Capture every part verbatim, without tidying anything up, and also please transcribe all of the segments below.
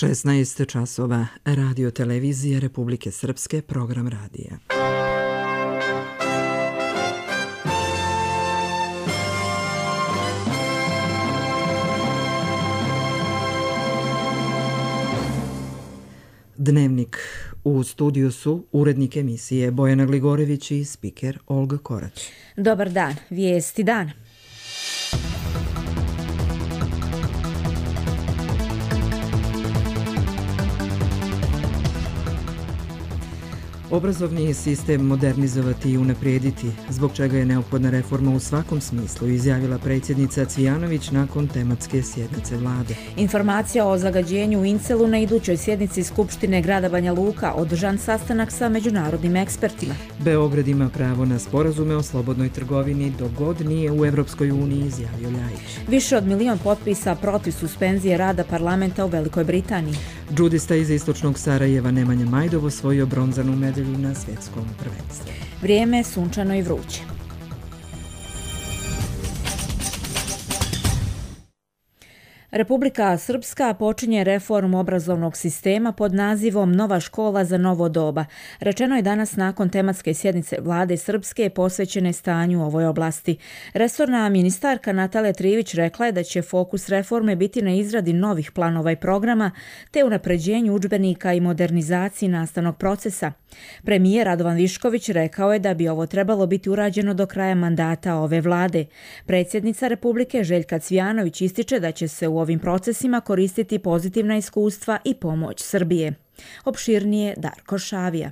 šesnaest časova, Radio televizije Republike Srpske, program radija. Dnevnik. U studiju su urednik emisije Bojana Gligorević i spiker Olga Korać. Dobar dan, vijesti dana. Obrazovni sistem modernizovati i unaprijediti, zbog čega je neophodna reforma u svakom smislu, izjavila predsjednica Cvijanović nakon tematske sjednice vlade. Informacija o zagađenju u Incelu na idućoj sjednici Skupštine grada Banja Luka, održan sastanak sa međunarodnim ekspertima. Beograd ima pravo na sporazume o slobodnoj trgovini dok god nije u Evropskoj uniji, izjavio Ljajić. Više od milion potpisa protiv suspenzije rada parlamenta u Velikoj Britaniji. Džudista iz istočnog Sarajeva Nemanja Majdov osvojio bronzanu medalju na svjetskom prvenstvu. Vrijeme je sunčano i vruće. Republika Srpska počinje reformu obrazovnog sistema pod nazivom Nova škola za novo doba. Rečeno je danas nakon tematske sjednice vlade Srpske posvećene stanju u ovoj oblasti. Resorna ministarka Natalija Trivić rekla je da će fokus reforme biti na izradi novih planova i programa te unapređenju udžbenika i modernizaciji nastavnog procesa. Premijer Radovan Višković rekao je da bi ovo trebalo biti urađeno do kraja mandata ove vlade. Predsjednica Republike Željka Cvijanović ističe da će se u ovim procesima koristiti pozitivna iskustva i pomoć Srbije. Opširnije Darko Šavija.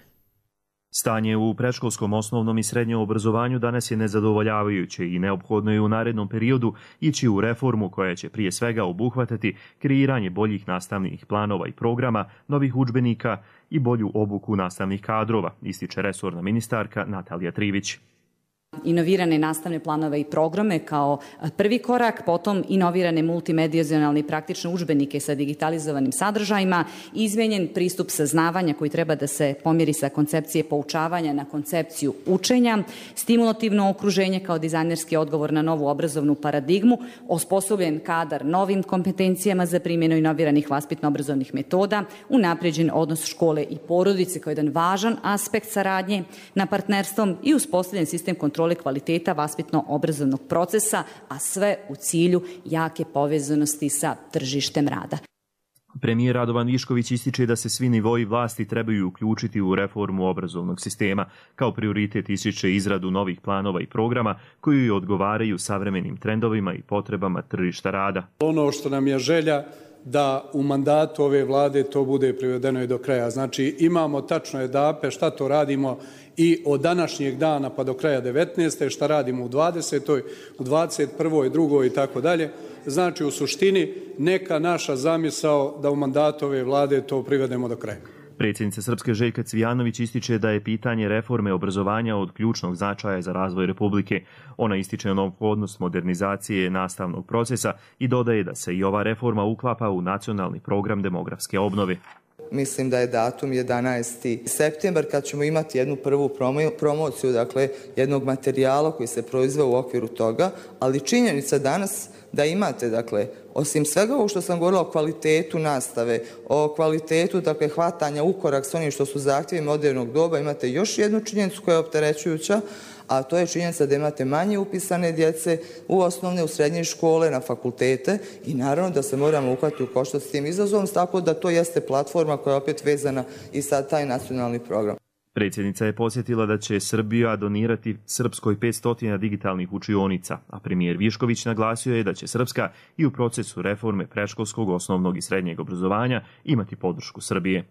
Stanje u predškolskom, osnovnom i srednjem obrazovanju danas je nezadovoljavajuće i neophodno je u narednom periodu ići u reformu koja će prije svega obuhvatati kreiranje boljih nastavnih planova i programa, novih udžbenika i bolju obuku nastavnih kadrova, ističe resorna ministarka Natalija Trivić. Inovirane nastavne planove i programe kao prvi korak, potom inovirane multimedijazionalne i praktične udžbenike sa digitalizovanim sadržajima, izmenjen pristup saznavanja koji treba da se pomjeri sa koncepcije poučavanja na koncepciju učenja, stimulativno okruženje kao dizajnerski odgovor na novu obrazovnu paradigmu, osposobljen kadar novim kompetencijama za primjenu inoviranih vaspitno-obrazovnih metoda, unapređen odnos škole i porodice kao jedan važan aspekt saradnje na partnerstvom i uspostavljen sistem kontrole kvaliteta vaspitno-obrazovnog procesa, a sve u cilju jake povezanosti sa tržištem rada. Premijer Radovan Višković ističe da se svi nivoi vlasti trebaju uključiti u reformu obrazovnog sistema. Kao prioritet ističe izradu novih planova i programa koji odgovaraju savremenim trendovima i potrebama tržišta rada. Ono što nam je želja da u mandatu ove vlade to bude privedeno i do kraja. Znači imamo tačno etape šta to radimo i od današnjeg dana pa do kraja devetnaeste. šta radimo u dvadesetoj. u dvadeset prvoj. drugoj i tako dalje. Znači u suštini neka naša zamisao da u mandatu ove vlade to privedemo do kraja. Predsjednica Srpske Željka Cvijanović ističe da je pitanje reforme obrazovanja od ključnog značaja za razvoj Republike. Ona ističe neophodnost modernizacije nastavnog procesa i dodaje da se i ova reforma uklapa u nacionalni program demografske obnove. Mislim da je datum jedanaesti septembar kad ćemo imati jednu prvu promociju, dakle jednog materijala koji se proizveo u okviru toga, ali činjenica danas da imate, dakle, osim svega ovo što sam govorila o kvalitetu nastave, o kvalitetu, dakle, hvatanja ukorak s onim što su zahtjevi modernog doba, imate još jednu činjenicu koja je opterećujuća, a to je činjenica da imate manje upisane djece u osnovne, u srednje škole, na fakultete i naravno da se moramo uhvatiti u koštac s tim izazovom, tako da to jeste platforma koja je opet vezana i sad taj nacionalni program. Predsjednica je posjetila da će Srbija donirati Srpskoj petsto digitalnih učionica, a premijer Višković naglasio je da će Srpska i u procesu reforme predškolskog, osnovnog i srednjeg obrazovanja imati podršku Srbije.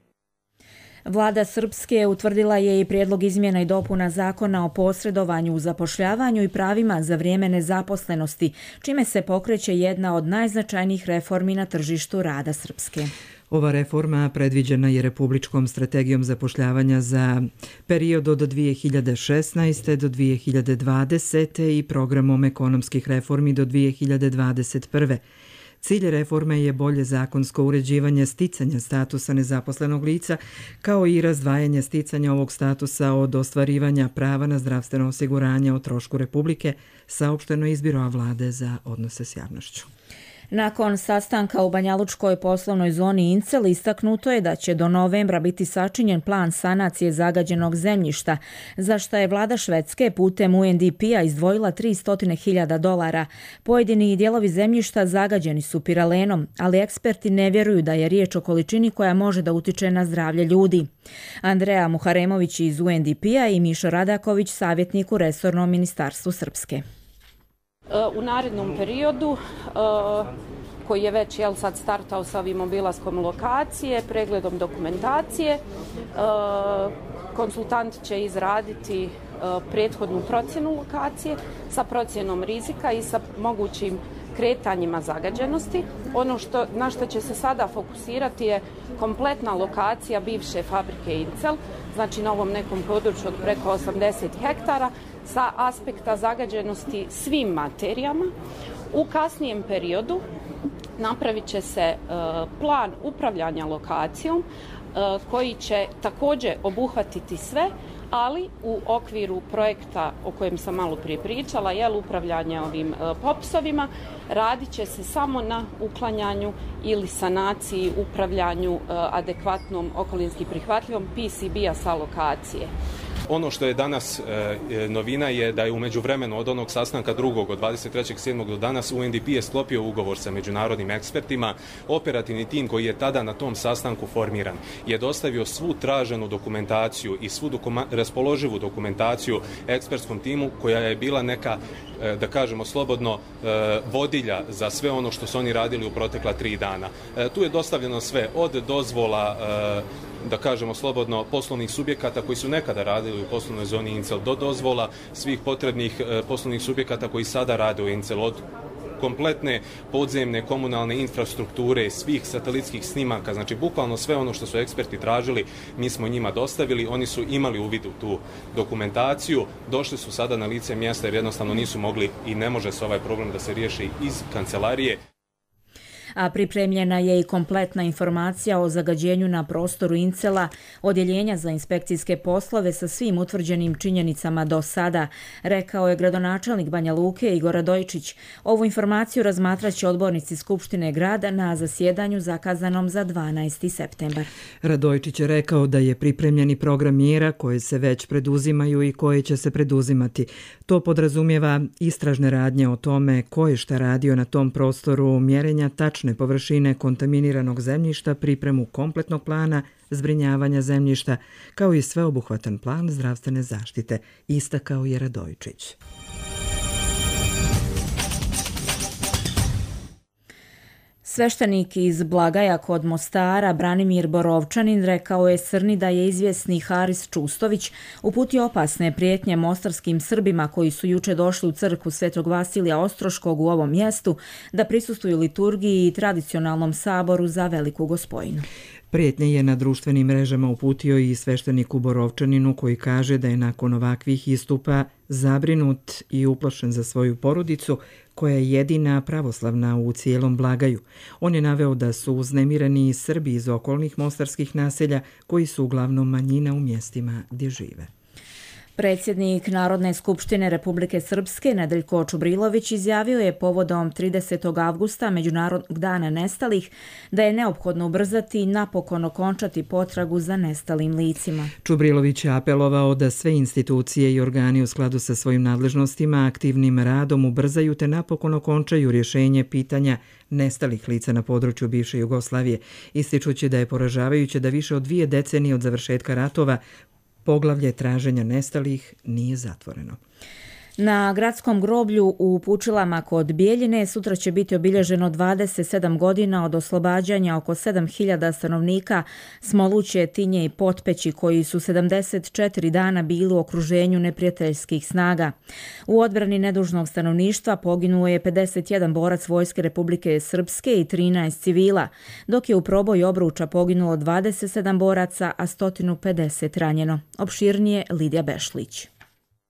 Vlada Srpske utvrdila je i prijedlog izmjena i dopuna zakona o posredovanju u zapošljavanju i pravima za vrijeme nezaposlenosti, čime se pokreće jedna od najznačajnijih reformi na tržištu rada Srpske. Ova reforma predviđena je Republičkom strategijom zapošljavanja za period od dvije hiljade šesnaeste. do dvije hiljade dvadesete. i programom ekonomskih reformi do dvije hiljade dvadeset prve. Cilj reforme je bolje zakonsko uređivanje sticanja statusa nezaposlenog lica, kao i razdvajanje sticanja ovog statusa od ostvarivanja prava na zdravstveno osiguranje o trošku Republike, saopšteno iz Biroa vlade za odnose s javnošću. Nakon sastanka u Banjalučkoj poslovnoj zoni Incel istaknuto je da će do novembra biti sačinjen plan sanacije zagađenog zemljišta, za što je vlada Švedske putem U N D P-a izdvojila tristo hiljada dolara. Pojedini dijelovi zemljišta zagađeni su piralenom, ali eksperti ne vjeruju da je riječ o količini koja može da utiče na zdravlje ljudi. Andreja Muharemović iz U N D P-a i Mišo Radaković, savjetnik u resornom ministarstvu Srpske. U narednom periodu, koji je već jel, sad startao sa ovim obilaskom lokacije, pregledom dokumentacije, konsultant će izraditi prethodnu procjenu lokacije sa procjenom rizika i sa mogućim kretanjima zagađenosti. Ono što, na što će se sada fokusirati je kompletna lokacija bivše fabrike Incel, znači na ovom nekom području od preko osamdeset hektara, sa aspekta zagađenosti svim materijama. U kasnijem periodu napravit će se plan upravljanja lokacijom koji će također obuhvatiti sve, ali u okviru projekta o kojem sam malo prije pričala, jel, upravljanje ovim popsovima, radit će se samo na uklanjanju ili sanaciji, upravljanju adekvatnom okolinski prihvatljivom P C B-a sa lokacije. Ono što je danas e, novina je da je u međuvremenu od onog sastanka drugog od dvadeset trećeg sedmog do danas U N D P je sklopio ugovor sa međunarodnim ekspertima. Operativni tim koji je tada na tom sastanku formiran je dostavio svu traženu dokumentaciju i svu dokuma, raspoloživu dokumentaciju ekspertskom timu koja je bila neka, e, da kažemo slobodno, e, vodilja za sve ono što su oni radili u protekla tri dana. E, tu je dostavljeno sve od dozvola, e, da kažemo slobodno, poslovnih subjekata koji su nekada radili u poslovnoj zoni Incel do dozvola svih potrebnih e, poslovnih subjekata koji sada rade u Incel, od kompletne podzemne komunalne infrastrukture, svih satelitskih snimaka, znači bukvalno sve ono što su eksperti tražili, mi smo njima dostavili, oni su imali uvid u tu dokumentaciju, došli su sada na lice mjesta jer jednostavno nisu mogli i ne može se ovaj problem da se riješi iz kancelarije. A pripremljena je i kompletna informacija o zagađenju na prostoru Incela, odjeljenja za inspekcijske poslove sa svim utvrđenim činjenicama do sada, rekao je gradonačelnik Banja Luke Igor Radojičić. Ovu informaciju razmatraće odbornici Skupštine grada na zasjedanju zakazanom za dvanaesti septembar. Radojičić je rekao da je pripremljeni program mjera koje se već preduzimaju i koje će se preduzimati. To podrazumijeva istražne radnje o tome ko je šta radio na tom prostoru, mjerenja tačne površine kontaminiranog zemljišta, pripremu kompletnog plana zbrinjavanja zemljišta, kao i sveobuhvatan plan zdravstvene zaštite, istakao je Radojičić. Sveštenik iz Blagaja kod Mostara, Branimir Borovčanin, rekao je Srni da je izvjesni Haris Čustović uputio opasne prijetnje mostarskim Srbima koji su juče došli u crkvu Svetog Vasilija Ostroškog u ovom mjestu da prisustvuju liturgiji i tradicionalnom saboru za Veliku Gospojinu. Prijetnje je na društvenim mrežama uputio i svešteniku Borovčaninu koji kaže da je nakon ovakvih istupa zabrinut i uplašen za svoju porodicu koja je jedina pravoslavna u cijelom Blagaju. On je naveo da su uznemireni i Srbi iz okolnih mostarskih naselja koji su uglavnom manjina u mjestima gdje žive. Predsjednik Narodne skupštine Republike Srpske Nedeljko Čubrilović izjavio je povodom tridesetog avgusta Međunarodnog dana nestalih da je neophodno ubrzati i napokon okončati potragu za nestalim licima. Čubrilović je apelovao da sve institucije i organi u skladu sa svojim nadležnostima aktivnim radom ubrzaju te napokon okončaju rješenje pitanja nestalih lica na području bivše Jugoslavije, ističući da je poražavajuće da više od dvije decenije od završetka ratova poglavlje traženja nestalih nije zatvoreno. Na gradskom groblju u Pučilama kod Bijeljine sutra će biti obilježeno dvadeset sedam godina od oslobađanja oko sedam hiljada stanovnika Smoluće, Tinje i Potpeći koji su sedamdeset četiri dana bili u okruženju neprijateljskih snaga. U odbrani nedužnog stanovništva poginuo je pedeset jedan borac Vojske Republike Srpske i trinaest civila, dok je u proboju Obruča poginulo dvadeset sedam boraca, a sto pedeset ranjeno. Opširnije Lidija Bešlić.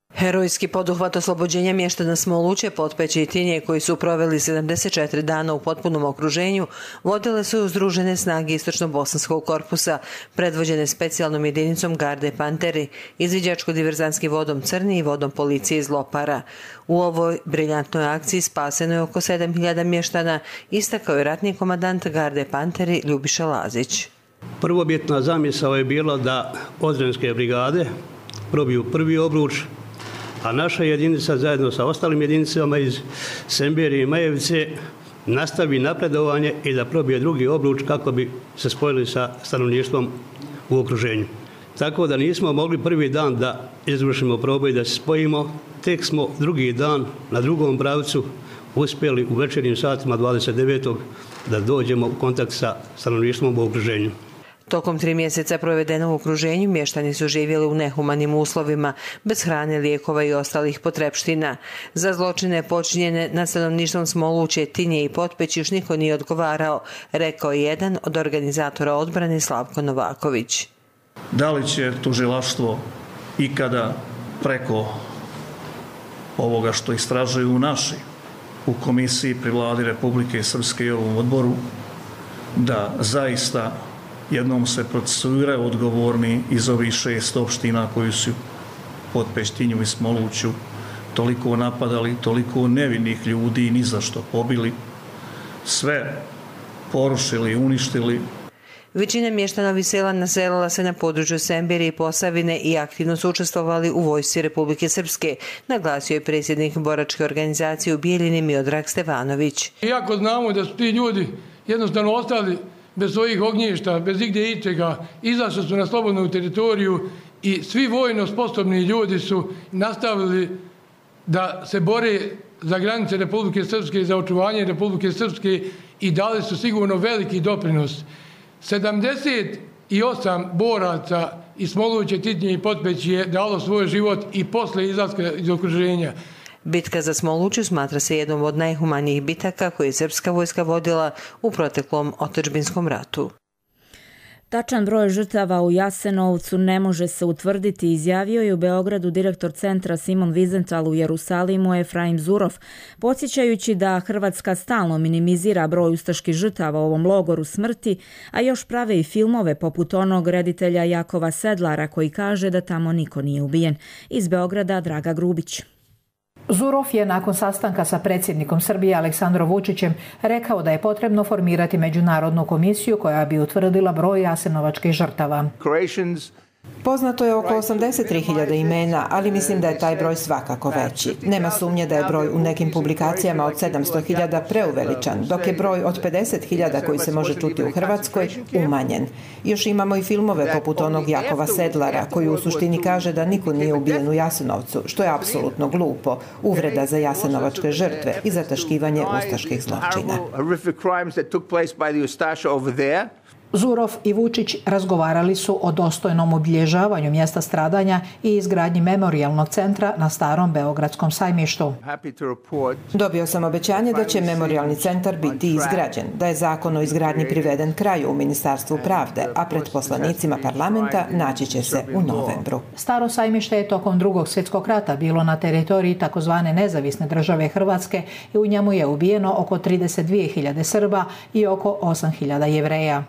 Herojski poduhvat oslobođenja mještana Smoluće, Potpeće i Tinje koji su proveli sedamdeset četiri dana u potpunom okruženju vodile su Združene snage Istočno-bosanskog korpusa, predvođene specijalnom jedinicom Garde Panteri, izviđačko-diverzantskim vodom Crni i vodom policije iz Lopara. U ovoj briljantnoj akciji spaseno je oko sedam hiljada mještana, istakao je ratni komandant Garde Panteri Ljubiša Lazić. Prvobitna zamisao je bila da Odremske brigade probiju prvi obruč, a naša jedinica zajedno sa ostalim jedinicama iz Semberije i Majevice nastavi napredovanje i da probije drugi obruč kako bi se spojili sa stanovništvom u okruženju. Tako da nismo mogli prvi dan da izvršimo proboj da se spojimo, tek smo drugi dan na drugom pravcu uspjeli u večernjim satima dvadeset devetog da dođemo u kontakt sa stanovništvom u okruženju. Tokom tri mjeseca provedeno u okruženju mještani su živjeli u nehumanim uslovima, bez hrane, lijekova i ostalih potrepština. Za zločine počinjene nad stanovništvom Smoluće, Tinje i Potpeći još niko nije odgovarao, rekao je jedan od organizatora odbrane Slavko Novaković. Da li će tužilaštvo ikada preko ovoga što istražuju naši u komisiji pri vladi Republike Srpske i ovom odboru da zaista jednom se procesuiraju odgovorni iz ovih šest opština koji su Potpeć, Tinju i Smoluću toliko napadali, toliko nevinih ljudi ni za što pobili, sve porušili, uništili. Većina mještana sela naselila se na području Semberije i Posavine i aktivno su učestvovali u vojsci Republike Srpske, naglasio je predsjednik boračke organizacije u Bijeljini Miodrag Stevanović. Iako znamo da su ti ljudi jednostavno ostali bez svojih ognjišta, bez igdje ičega, izašli su na slobodnu teritoriju i svi vojno sposobni ljudi su nastavili da se bore za granice Republike Srpske i za očuvanje Republike Srpske i dali su sigurno veliki doprinos. sedamdeset osam boraca iz Smoluće, Tinje i Potpeći je dalo svoj život i posle izlaska iz okruženja. Bitka za Smoluću smatra se jednom od najhumanijih bitaka koje je srpska vojska vodila u proteklom otadžbinskom ratu. Tačan broj žrtava u Jasenovcu ne može se utvrditi, izjavio je u Beogradu direktor centra Simon Wiesenthal u Jerusalimu Efraim Zurov, podsjećajući da Hrvatska stalno minimizira broj ustaških žrtava u ovom logoru smrti, a još prave i filmove poput onog reditelja Jakova Sedlara koji kaže da tamo niko nije ubijen. Iz Beograda Draga Grubić. Zurov je nakon sastanka sa predsjednikom Srbije Aleksandrom Vučićem rekao da je potrebno formirati međunarodnu komisiju koja bi utvrdila broj jasenovačkih žrtava. Poznato je oko osamdeset tri hiljade imena, ali mislim da je taj broj svakako veći. Nema sumnje da je broj u nekim publikacijama od sedamsto hiljada preuveličan, dok je broj od pedeset hiljada koji se može čuti u Hrvatskoj umanjen. Još imamo i filmove poput onog Jakova Sedlara, koji u suštini kaže da niko nije ubijen u Jasenovcu, što je apsolutno glupo, uvreda za jasenovačke žrtve i zataškivanje ustaških zločina. Zurov i Vučić razgovarali su o dostojnom obilježavanju mjesta stradanja i izgradnji memorijalnog centra na starom Beogradskom sajmištu. Dobio sam obećanje da će memorijalni centar biti izgrađen, da je zakon o izgradnji priveden kraju u Ministarstvu pravde, a pred poslanicima parlamenta naći će se u novembru. Staro sajmište je tokom Drugog svjetskog rata bilo na teritoriji takozvane nezavisne države Hrvatske i u njemu je ubijeno oko trideset dvije hiljade Srba i oko osam hiljada Jevreja.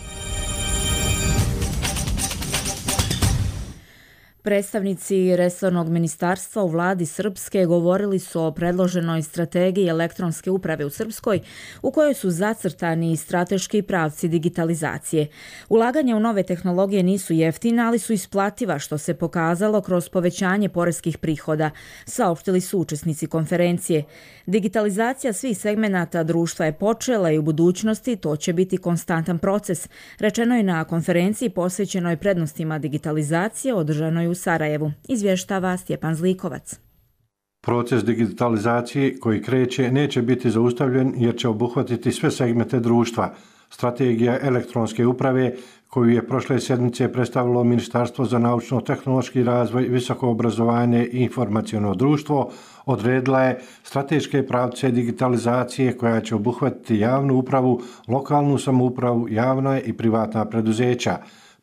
Predstavnici resornog ministarstva u vladi Srpske govorili su o predloženoj strategiji elektronske uprave u Srpskoj u kojoj su zacrtani strateški pravci digitalizacije. Ulaganja u nove tehnologije nisu jeftina, ali su isplativa, što se pokazalo kroz povećanje poreskih prihoda, saopštili su učesnici konferencije. Digitalizacija svih segmenata društva je počela i u budućnosti to će biti konstantan proces, rečeno je na konferenciji posvećenoj prednostima digitalizacije održanoj u Sarajevu, izvještava Stjepan Zlikovac. Proces digitalizacije koji kreće neće biti zaustavljen jer će obuhvatiti sve segmente društva. Strategija elektronske uprave koju je prošle sedmice predstavilo Ministarstvo za naučno-tehnološki razvoj, visoko obrazovanje i informaciono društvo odredila je strateške pravce digitalizacije koja će obuhvatiti javnu upravu, lokalnu samoupravu, javna i privatna preduzeća.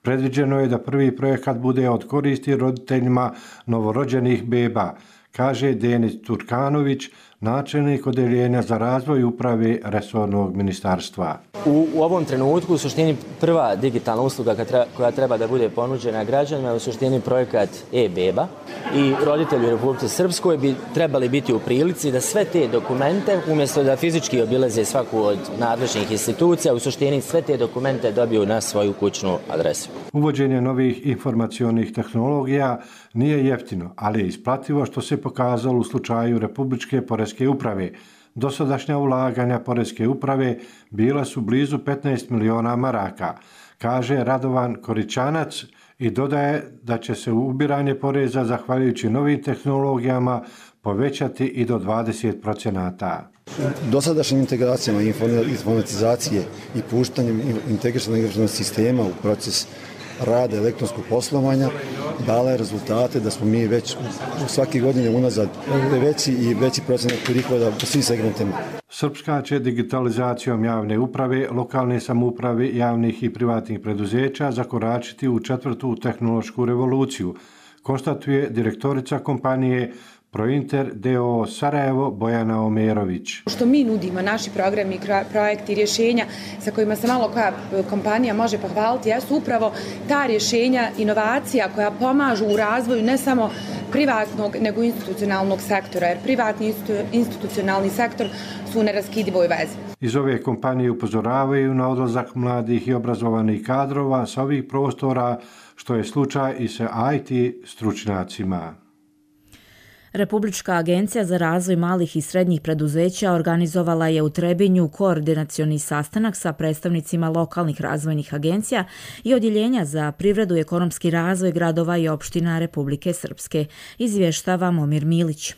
Predviđeno je da prvi projekat bude od koristi roditeljima novorođenih beba, kaže Denis Turkanović, načelnik odeljenja za razvoj uprave resornog ministarstva. U, u ovom trenutku u suštini prva digitalna usluga koja treba da bude ponuđena građanima je u suštini projekat e-beba i roditelji u Republici Srpskoj bi trebali biti u prilici da sve te dokumente, umjesto da fizički obilaze svaku od nadležnih institucija, u suštini sve te dokumente dobiju na svoju kućnu adresu. Uvođenje novih informacionih tehnologija nije jeftino, ali je isplativo, što se pokazalo u slučaju Republičke poreske uprave. Dosadašnja ulaganja poreske uprave bila su blizu petnaest miliona maraka, kaže Radovan Koričanac i dodaje da će se ubiranje poreza zahvaljujući novim tehnologijama povećati i do dvadeset procenata. Dosadašnjim integracijama informatizacije i puštanjem integrisanog sistema u proces rada elektronskog poslovanja dala je rezultate da smo mi već svake godine unazad veći i veći procenat prihoda u svim segmentima. Srpska će digitalizacijom javne uprave, lokalne samouprave, javnih i privatnih preduzeća zakoračiti u četvrtu tehnološku revoluciju, konstatuje direktorica kompanije Prointer D O O Sarajevo Bojana Omerović. Što mi nudimo, naši programi, projekti, rješenja sa kojima se malo koja kompanija može pohvaliti, jesu upravo ta rješenja inovacija koja pomažu u razvoju ne samo privatnog nego institucionalnog sektora, jer privatni institucionalni sektor su u neraskidivoj vezi. Iz ove kompanije upozoravaju na odlazak mladih i obrazovanih kadrova sa ovih prostora, što je slučaj i sa I T stručnjacima. Republička agencija za razvoj malih i srednjih preduzeća organizovala je u Trebinju koordinacioni sastanak sa predstavnicima lokalnih razvojnih agencija i odjeljenja za privredu i ekonomski razvoj gradova i opština Republike Srpske, izvještava Momir Milić.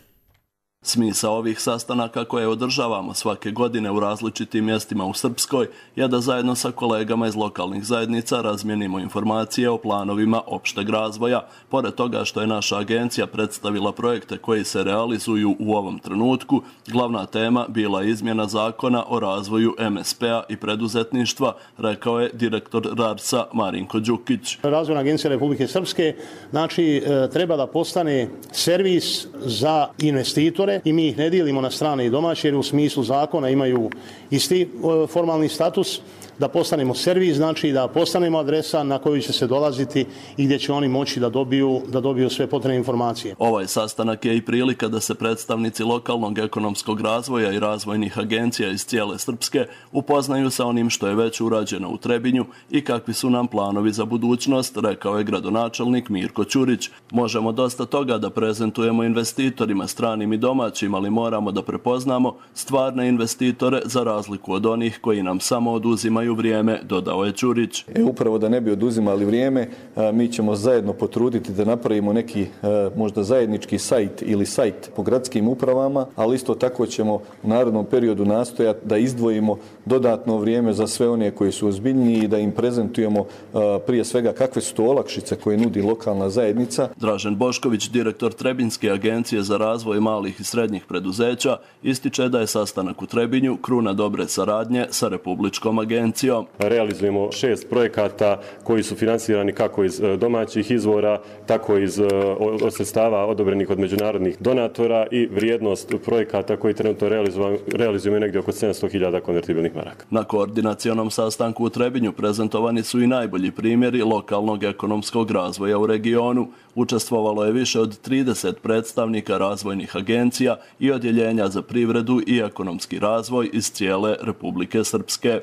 Smisao ovih sastanaka koje održavamo svake godine u različitim mjestima u Srpskoj je da zajedno sa kolegama iz lokalnih zajednica razmijenimo informacije o planovima opšteg razvoja. Pored toga što je naša agencija predstavila projekte koji se realizuju u ovom trenutku, glavna tema bila je izmjena zakona o razvoju M S P-a i preduzetništva, rekao je direktor RARS-a Marinko Đukić. Razvojna agencija Republike Srpske znači treba da postane servis za investitore i mi ih ne dijelimo na strane i domaće jer u smislu zakona imaju isti formalni status, da postanemo servis, znači da postanemo adresa na koju će se dolaziti i gdje će oni moći da dobiju, da dobiju sve potrebne informacije. Ovaj sastanak je i prilika da se predstavnici lokalnog ekonomskog razvoja i razvojnih agencija iz cijele Srpske upoznaju sa onim što je već urađeno u Trebinju i kakvi su nam planovi za budućnost, rekao je gradonačelnik Mirko Ćurić. Možemo dosta toga da prezentujemo investitorima, stranim i domaćim, ali moramo da prepoznamo stvarne investitore za razliku od onih koji nam samo oduzimaju vrijeme, dodao je Ćurić. E, upravo da ne bi oduzimali vrijeme, a, mi ćemo zajedno potruditi da napravimo neki a, možda zajednički sajt ili sajt po gradskim upravama, ali isto tako ćemo u narednom periodu nastojati da izdvojimo dodatno vrijeme za sve one koji su ozbiljniji i da im prezentujemo a, prije svega kakve su to olakšice koje nudi lokalna zajednica. Dražen Bošković, direktor Trebinske agencije za razvoj malih i srednjih preduzeća, ističe da je sastanak u Trebinju kruna dobre saradnje sa Republičkom agencijom. Realizujemo šest projekata koji su finansirani kako iz domaćih izvora, tako iz sredstava odobrenih od međunarodnih donatora i vrijednost projekata koji trenutno realizujemo je negdje oko sedamsto hiljada konvertibilnih maraka. Na koordinacionom sastanku u Trebinju prezentovani su i najbolji primjeri lokalnog ekonomskog razvoja u regionu. Učestvovalo je više od trideset predstavnika razvojnih agencija i odjeljenja za privredu i ekonomski razvoj iz cijele Republike Srpske.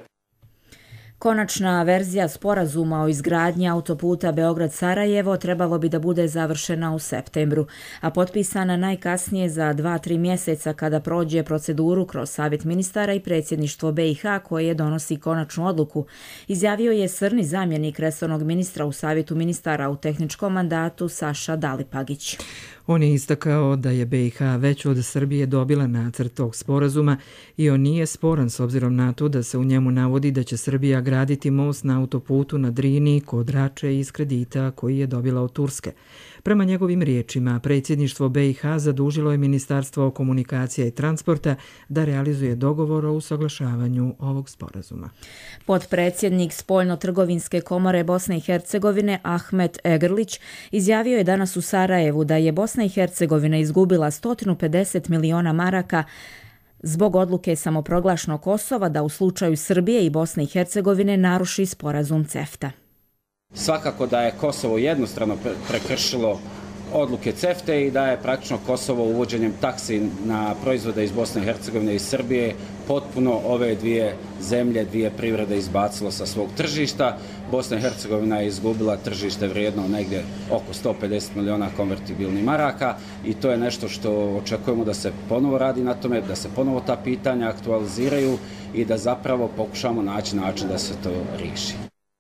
Konačna verzija sporazuma o izgradnji autoputa Beograd-Sarajevo trebalo bi da bude završena u septembru, a potpisana najkasnije za dva tri mjeseca kada prođe proceduru kroz Savjet ministara i predsjedništvo B i H koje donosi konačnu odluku, izjavio je srni zamjenik resornog ministra u Savjetu ministara u tehničkom mandatu Saša Dalipagić. On je istakao da je B i H već od Srbije dobila nacrt tog sporazuma i on nije sporan s obzirom na to da se u njemu navodi da će Srbija graditi most na autoputu na Drini kod Rače iz kredita koji je dobila od Turske. Prema njegovim riječima, predsjedništvo B i H zadužilo je Ministarstvo komunikacija i transporta da realizuje dogovor o usaglašavanju ovog sporazuma. Potpredsjednik Spoljno-trgovinske komore Bosne i Hercegovine Ahmet Egrlić izjavio je danas u Sarajevu da je Bosna i Hercegovina izgubila sto pedeset miliona maraka zbog odluke samoproglašenog Kosova da u slučaju Srbije i Bosne i Hercegovine naruši sporazum CEFTA. Svakako da je Kosovo jednostrano prekršilo odluke CEFTA i da je praktično Kosovo uvođenjem taksi na proizvode iz Bosne i Hercegovine i Srbije potpuno ove dvije zemlje, dvije privrede izbacilo sa svog tržišta. Bosna i Hercegovina je izgubila tržište vrijedno negdje oko sto pedeset miliona konvertibilnih maraka i to je nešto što očekujemo da se ponovo radi na tome, da se ponovo ta pitanja aktualiziraju i da zapravo pokušamo naći način da se to riješi.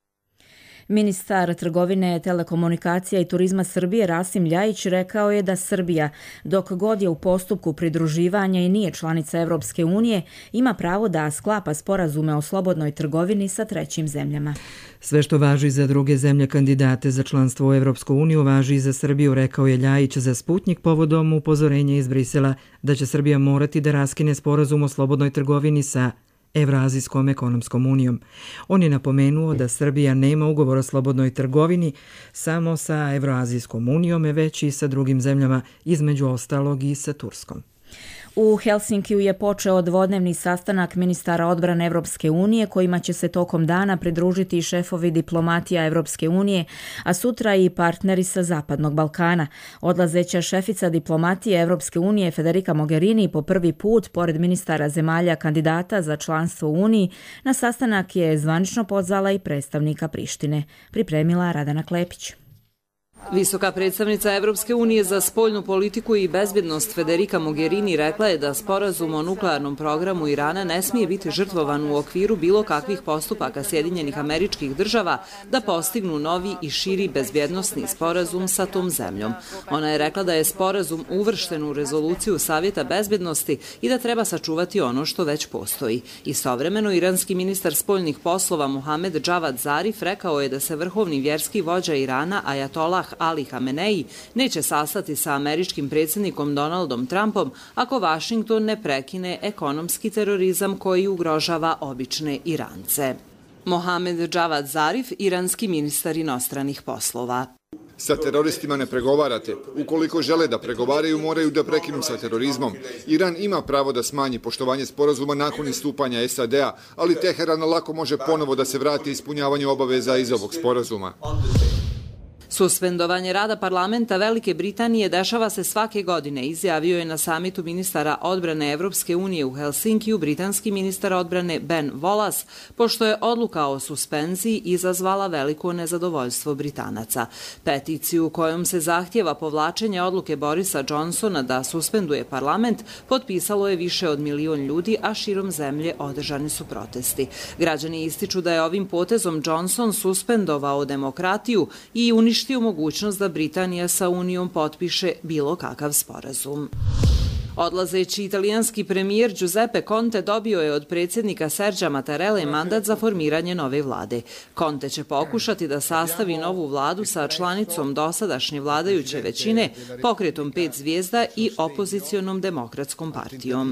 Ministar trgovine, telekomunikacija i turizma Srbije Rasim Ljajić rekao je da Srbija, dok god je u postupku pridruživanja i nije članica Evropske unije, ima pravo da sklapa sporazume o slobodnoj trgovini sa trećim zemljama. Sve što važi za druge zemlje kandidate za članstvo u Evropsku uniju važi i za Srbiju, rekao je Ljajić za Sputnjik povodom upozorenja iz Brisela da će Srbija morati da raskine sporazum o slobodnoj trgovini sa Evroazijskom ekonomskom unijom. On je napomenuo da Srbija nema ugovor o slobodnoj trgovini samo sa Evroazijskom unijom, već i sa drugim zemljama, između ostalog i sa Turskom. U Helsinkiju je počeo dvodnevni sastanak ministara odbrane Evropske unije kojima će se tokom dana pridružiti šefovi diplomatija Evropske unije, a sutra i partneri sa Zapadnog Balkana. Odlazeća šefica diplomatije Evropske unije Federica Mogherini po prvi put, pored ministara zemalja kandidata za članstvo u Uniji, na sastanak je zvanično pozvala i predstavnika Prištine. Pripremila Radana Klepić. Visoka predstavnica Evropske unije za spoljnu politiku i bezbjednost Federica Mogherini rekla je da sporazum o nuklearnom programu Irana ne smije biti žrtvovan u okviru bilo kakvih postupaka Sjedinjenih Američkih Država da postignu novi i širi bezbjednosni sporazum sa tom zemljom. Ona je rekla da je sporazum uvršten u rezoluciju Savjeta bezbjednosti i da treba sačuvati ono što već postoji. Istovremeno, iranski ministar spoljnih poslova Mohamed Javad Zarif rekao je da se vrhovni vjerski vođa Irana Ajatollah Ali Hamenei neće sastati sa američkim predsjednikom Donaldom Trumpom ako Washington ne prekine ekonomski terorizam koji ugrožava obične Irance. Mohamed Javad Zarif, iranski ministar inostranih poslova. Sa teroristima ne pregovarate. Ukoliko žele da pregovaraju, moraju da prekinu sa terorizmom. Iran ima pravo da smanji poštovanje sporazuma nakon istupanja S A D-a, ali Teheran lako može ponovo da se vrati ispunjavanju obaveza iz ovog sporazuma. Suspendovanje rada parlamenta Velike Britanije dešava se svake godine, izjavio je na samitu ministara odbrane Evropske unije u Helsinkiju britanski ministar odbrane Ben Wallace, pošto je odluka o suspenziji izazvala veliko nezadovoljstvo Britanaca. Peticiju kojom se zahtjeva povlačenje odluke Borisa Johnsona da suspenduje parlament potpisalo je više od milion ljudi, a širom zemlje održani su protesti. Građani ističu da je ovim potezom Johnson suspendovao demokratiju i uništio uništio mogućnost da Britanija sa Unijom potpiše bilo kakav sporazum. Odlazeći italijanski premijer Giuseppe Conte dobio je od predsjednika Sergija Mattarelle mandat za formiranje nove vlade. Conte će pokušati da sastavi novu vladu sa članicom dosadašnje vladajuće većine, pokretom pet zvijezda i opozicionom demokratskom partijom.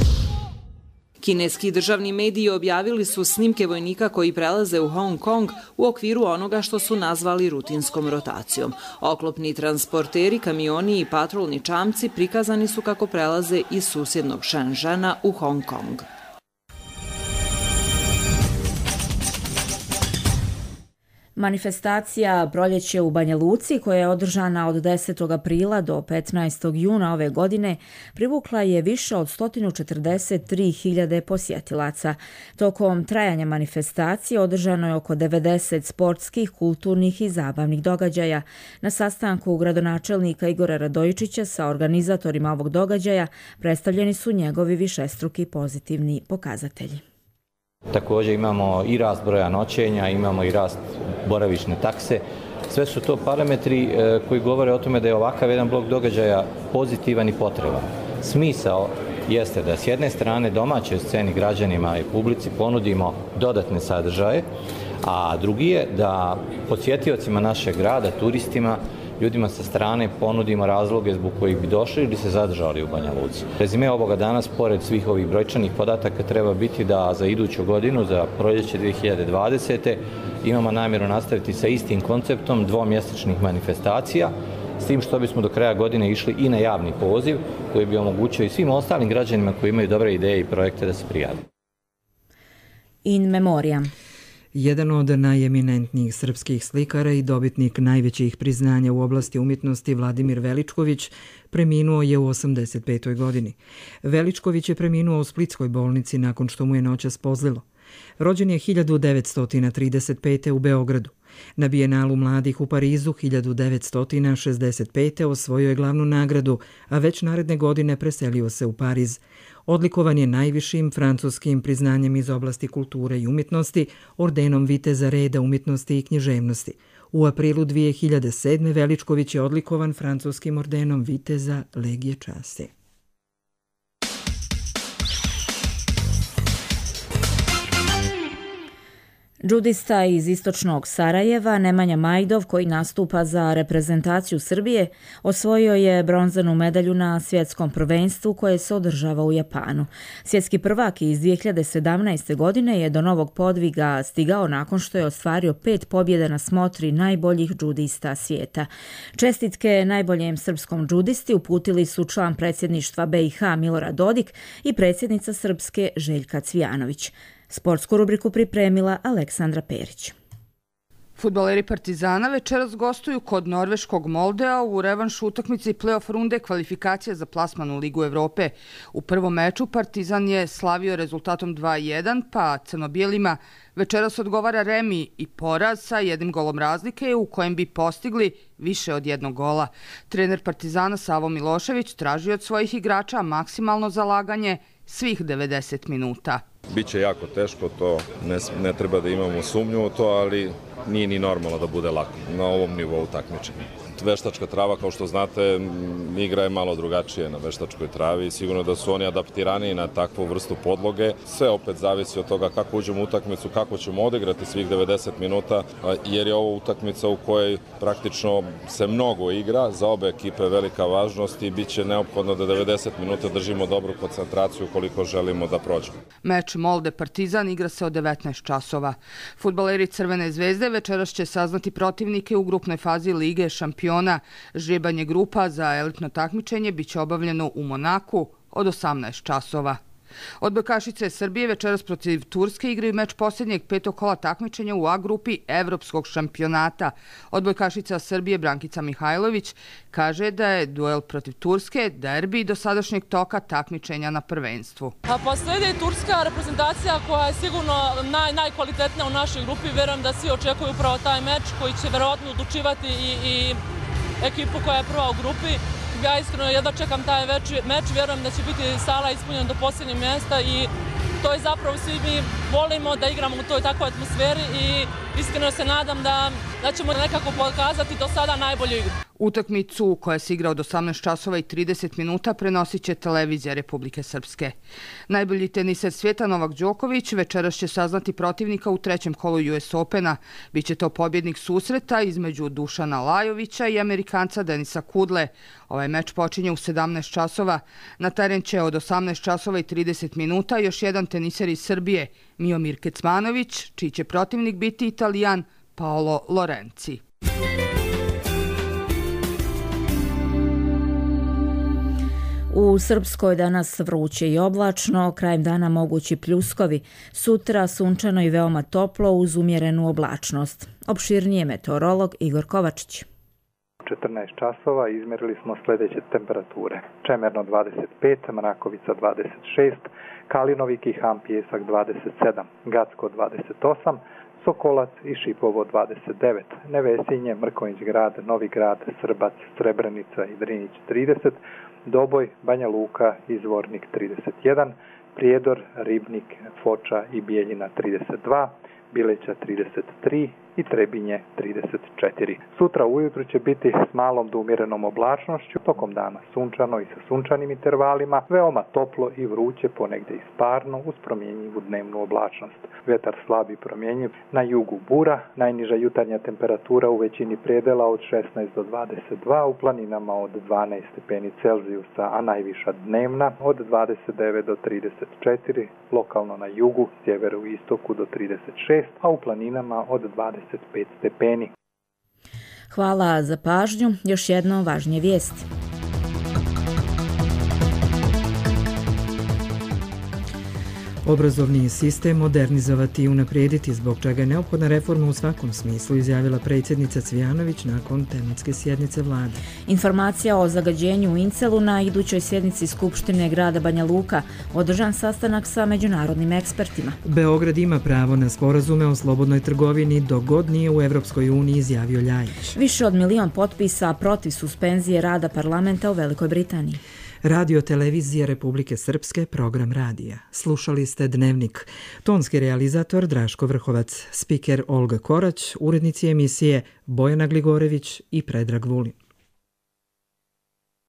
Kineski državni mediji objavili su snimke vojnika koji prelaze u Hong Kong u okviru onoga što su nazvali rutinskom rotacijom. Oklopni transporteri, kamioni i patrolni čamci prikazani su kako prelaze iz susjednog Shenzhena u Hong Kong. Manifestacija Proljeće u Banja Luci, koja je održana od desetog aprila do petnaestog juna ove godine, privukla je više od sto četrdeset tri hiljade posjetilaca. Tokom trajanja manifestacije održano je oko devedeset sportskih, kulturnih i zabavnih događaja. Na sastanku gradonačelnika Igora Radojičića sa organizatorima ovog događaja predstavljeni su njegovi višestruki pozitivni pokazatelji. Također imamo i rast broja noćenja, imamo i rast boravišne takse. Sve su to parametri koji govore o tome da je ovakav jedan blok događaja pozitivan i potreban. Smisao jeste da s jedne strane domaćoj sceni, građanima i publici ponudimo dodatne sadržaje, a drugi je da posjetiocima našeg grada, turistima, ljudima sa strane ponudimo razloge zbog kojih bi došli ili se zadržali u Banja Luci. Rezime ovoga danas, pored svih ovih brojčanih podataka, treba biti da za iduću godinu, za proljeće dvije hiljade dvadesete. imamo namjeru nastaviti sa istim konceptom dvomjesečnih manifestacija, s tim što bismo do kraja godine išli i na javni poziv koji bi omogućio i svim ostalim građanima koji imaju dobre ideje i projekte da se prijave. In memoriam. Jedan od najeminentnijih srpskih slikara i dobitnik najvećih priznanja u oblasti umjetnosti Vladimir Veličković preminuo je u osamdeset petoj godini. Veličković je preminuo u Splitskoj bolnici nakon što mu je noćas pozlilo. Rođen je hiljadu devetsto trideset pete. u Beogradu. Na Bijenalu mladih u Parizu hiljadu devetsto šezdeset pete. osvojio je glavnu nagradu, a već naredne godine preselio se u Pariz. Odlikovan je najvišim francuskim priznanjem iz oblasti kulture i umjetnosti, ordenom Viteza reda umjetnosti i književnosti. U aprilu dvije hiljade sedme. Veličković je odlikovan francuskim ordenom Viteza Legije časti. Džudista iz istočnog Sarajeva, Nemanja Majdov, koji nastupa za reprezentaciju Srbije, osvojio je bronzanu medalju na svjetskom prvenstvu koje se održava u Japanu. Svjetski prvak iz dvije hiljade sedamnaeste. godine je do novog podviga stigao nakon što je ostvario pet pobjeda na smotri najboljih džudista svijeta. Čestitke najboljem srpskom džudisti uputili su član predsjedništva B i H Milorad Dodik i predsjednica Srpske Željka Cvijanović. Sportsku rubriku pripremila Aleksandra Perić. Fudbaleri Partizana večeras gostuju kod norveškog Moldea u revanšu utakmici play-off runde kvalifikacija za plasman u Ligu Evrope. U prvom meču Partizan je slavio rezultatom dva jedan, pa crno-bijelima večeras odgovara remi i poraz sa jednim golom razlike u kojem bi postigli više od jednog gola. Trener Partizana Savo Milošević traži od svojih igrača maksimalno zalaganje svih devedeset minuta. Biće jako teško, to ne, ne treba da imamo sumnju u to, ali nije ni normalno da bude lako na ovom nivou takmičenja. Veštačka trava, kao što znate, igra je malo drugačije na veštačkoj travi i sigurno da su oni adaptirani na takvu vrstu podloge. Sve opet zavisi od toga kako uđemo u utakmicu, kako ćemo odigrati svih devedeset minuta, jer je ovo utakmica u kojoj praktično se mnogo igra, za obe ekipe velika važnost i bit će neophodno da devedeset minuta držimo dobru koncentraciju koliko želimo da prođemo. Meč Molde Partizan igra se od devetnaest časova. Fudbaleri Crvene zvezde večeras će saznati protivnike u grupnoj fazi Lige šampiona. Žrebanje grupa za elitno takmičenje biće obavljeno u Monaku od osamnaest časova. Odbojkašice Srbije večeras protiv Turske igraju meč posljednjeg petog kola takmičenja u A grupi Evropskog šampionata. Odbojkašica Srbije Brankica Mihajlović kaže da je duel protiv Turske derbi dosadašnjeg toka takmičenja na prvenstvu. Pa slijedi turska reprezentacija koja je sigurno naj, najkvalitetnija u našoj grupi. Verujem da svi očekuju upravo taj meč koji će verovatno odlučivati i, i ekipu koja je prva u grupi. Ja iskreno jedva čekam taj meč, vjerujem da će biti sala ispunjena do posljednjeg mjesta i to je zapravo svi mi volimo da igramo u toj takvoj atmosferi i iskreno se nadam da, da ćemo nekako pokazati do sada najbolju igru. Utakmicu koja se igra od osamnaest časova i trideset minuta prenosit će televizija Republike Srpske. Najbolji teniser svijeta Novak Đoković večeras će saznati protivnika u trećem kolu U S Opena. Biće to pobjednik susreta između Dušana Lajovića i Amerikanca Denisa Kudle. Ovaj meč počinje u sedamnaest časova. Na teren će od osamnaest časova i trideset minuta još jedan teniser iz Srbije, Miomir Kecmanović, čiji će protivnik biti Italijan Paolo Lorenzi. U Srpskoj danas vruće i oblačno, krajem dana mogući pljuskovi, sutra sunčano i veoma toplo uz umjerenu oblačnost. Opširnije meteorolog Igor Kovačić. četrnaest časova izmjerili smo sljedeće temperature. Čemerno dvadeset pet, Mrakovica dvadeset šest, Kalinovik i Ham Pijesak dvadeset sedam, Gacko dvadeset osam, Sokolac i Šipovo dvadeset devet, Nevesinje, Mrkonjić grad, Novi grad, Srbac, Srebrenica i Drinić trideset, Doboj, Banja Luka i Zvornik trideset jedan, Prijedor, Ribnik, Foča i Bijeljina trideset dva, Bileća trideset tri i Trebinje trideset četiri. Sutra ujutru će biti s malom do umjerenom oblačnošću, tokom dana sunčano i sa sunčanim intervalima, veoma toplo i vruće, ponegdje i sparno uz promjenjivu dnevnu oblačnost. Vetar slab i promjenjiv, na jugu bura, najniža jutarnja temperatura u većini predela od šesnaest do dvadeset dva, u planinama od dvanaest stepeni Celzijusa, a najviša dnevna od dvadeset devet do trideset četiri, lokalno na jugu, sjeveru i istoku do trideset šest, a u planinama od dvadeset pet stepeni. Hvala za pažnju. Još jedno važnije vijesti. Obrazovni sistem modernizovati i unaprijediti, zbog čega je neophodna reforma u svakom smislu, izjavila predsjednica Cvijanović nakon tematske sjednice vlade. Informacija o zagađenju u Incelu na idućoj sjednici Skupštine grada Banja Luka, održan sastanak sa međunarodnim ekspertima. Beograd ima pravo na sporazume o slobodnoj trgovini dok god nije u Evropskoj uniji, izjavio Ljajić. Više od milion potpisa protiv suspenzije rada parlamenta u Velikoj Britaniji. Radio televizije Republike Srpske, program radija. Slušali ste Dnevnik. Tonski realizator Draško Vrhovac, spiker Olga Korać, urednici emisije Bojana Gligorević i Predrag Vulin.